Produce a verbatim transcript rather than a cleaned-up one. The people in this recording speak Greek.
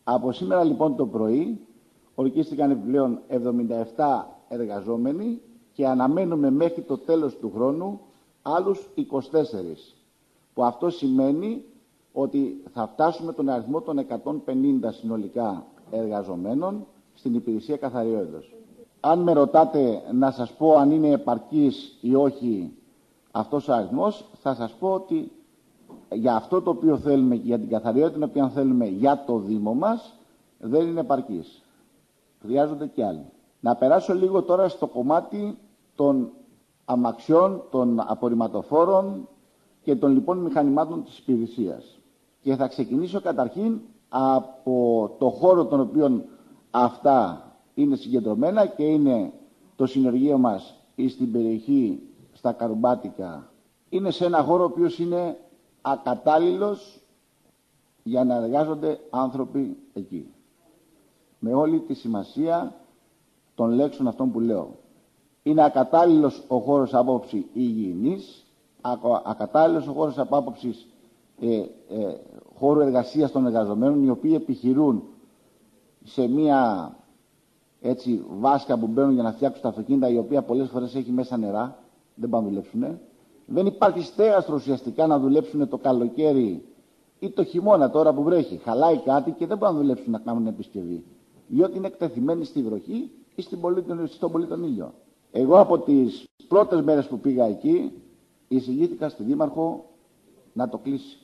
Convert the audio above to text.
Από σήμερα λοιπόν το πρωί ορκίστηκαν επιπλέον εβδομήντα επτά εργαζόμενοι και αναμένουμε μέχρι το τέλος του χρόνου άλλους είκοσι τέσσερις. Που αυτό σημαίνει ότι θα φτάσουμε τον αριθμό των εκατόν πενήντα συνολικά εργαζομένων στην υπηρεσία καθαριότητας. Αν με ρωτάτε να σας πω αν είναι επαρκής ή όχι αυτός ο αριθμός, θα σας πω ότι για αυτό το οποίο θέλουμε και για την καθαριότητα την οποία θέλουμε για το Δήμο μας, δεν είναι επαρκής. Χρειάζονται και άλλοι. Να περάσω λίγο τώρα στο κομμάτι των αμαξιών, των απορριμματοφόρων και των λοιπόν μηχανημάτων της υπηρεσίας. Και θα ξεκινήσω καταρχήν από το χώρο τον οποίο αυτά είναι συγκεντρωμένα και είναι το συνεργείο μας στην περιοχή στα Καρουμπάτικα. Είναι σε ένα χώρο ο οποίος είναι ακατάλληλος για να εργάζονται άνθρωποι εκεί. Με όλη τη σημασία των λέξεων αυτών που λέω. Είναι ακατάλληλος ο χώρος από άποψη υγιεινής, ακατάλληλος ο χώρος από άποψη ε, ε, χώρου εργασίας των εργαζομένων, οι οποίοι επιχειρούν σε μία έτσι, βάσκα που μπαίνουν για να φτιάξουν τα αυτοκίνητα, η οποία πολλές φορές έχει μέσα νερά, δεν πάνε να δουλέψουν. Δεν υπάρχει στέγαστρο ουσιαστικά να δουλέψουν το καλοκαίρι ή το χειμώνα τώρα που βρέχει. Χαλάει κάτι και δεν μπορούν να δουλέψουν να κάνουν επισκευή. Διότι είναι εκτεθειμένοι στη βροχή ή στην πολύ, στον πολύ τον ήλιο. Εγώ από τις πρώτες μέρες που πήγα εκεί, εισηγήθηκα στη Δήμαρχο να το κλείσει.